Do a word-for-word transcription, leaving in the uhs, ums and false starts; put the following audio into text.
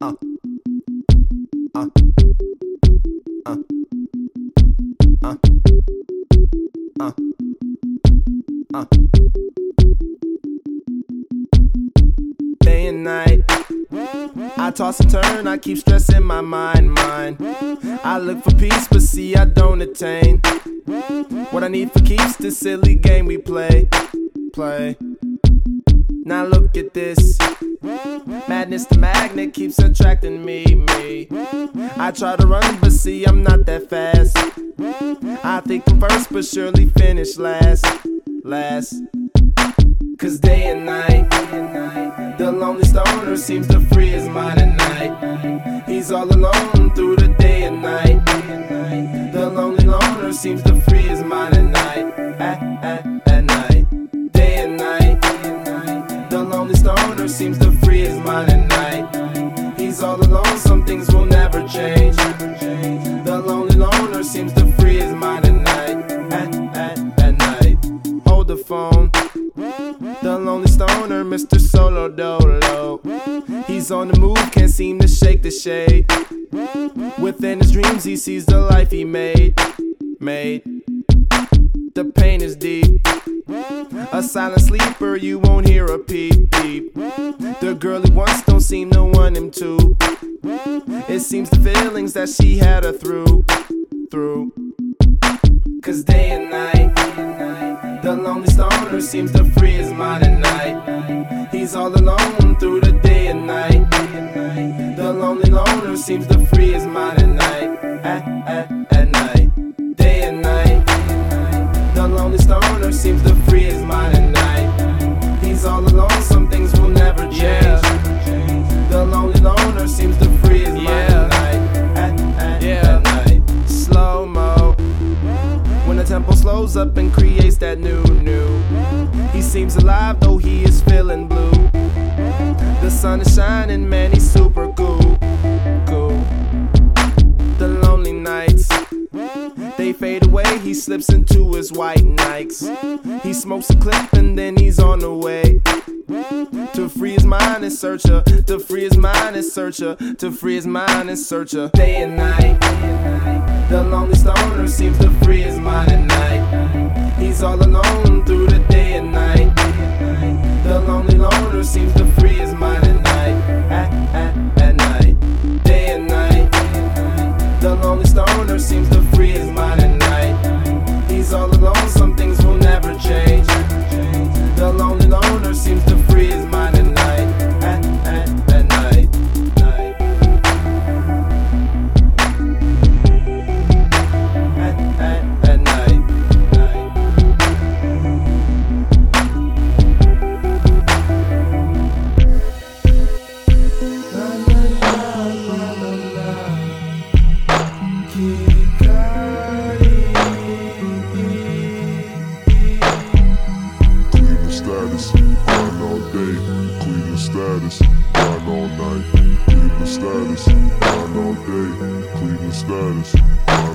uh, uh, uh, uh, uh, uh. Day and night, I toss and turn, I keep stressing my mind, mind. I look for peace, but see I don't attain what I need for keeps this silly game we play, play. Now look at this, madness the magnet keeps attracting me, me. I try to run, but see I'm not that fast. I think I'm first, but surely finish last, last. Cause day and night, the lonely stoner seems to free his mind at night. He's all alone through the day and night. The lonely loner seems to free his mind at night, at, at, at night. Day and night, the lonely stoner seems to free his mind at night. He's all alone, some things will never change. The lonely loner seems to free his mind at night, at, at, at night. Hold the phone, the lonely stoner, Mister Solo Dolo. He's on the move, can't seem to shake the shade. Within his dreams he sees the life he made, made. The pain is deep, a silent sleeper, you won't hear a peep, peep. The girl he wants don't seem to want him to. It seems the feelings that she had her through, through. Cause day and night, the lonely stoner seems to free his mind at night. He's all alone through the day and night. The lonely loner seems to free his mind at night, at, at, at night. Day and night, the lonely stoner seems to free his mind at night. He's all alone, some things will never change. Yeah. The lonely loner seems to free his mind yeah. at night, at, at, yeah. at night. Slow-mo, when the tempo slows up and creates that new, new. He seems alive though he is feeling blue. The sun is shining, man, he's super cool, cool. The lonely nights, they fade away, he slips into his white Nikes. He smokes a clip and then he's on the way to free his mind and search her, to free his mind and search her, to free his mind and search her. Day and night, the lonely stoner seems to free his mind at night. He's all alone through the day and night. The lonely loner seems to free his mind at night, at, at, at night. Day and night, the lonely stoner seems to free his mind at night. He's all alone, some things will never change. The lonely loner seems to free his mind at night, at, at, at night, night. At, at, at night, night. Status, grind all day, Cleveland status, grind all night. Cleveland status, grind all day, Cleveland status, grind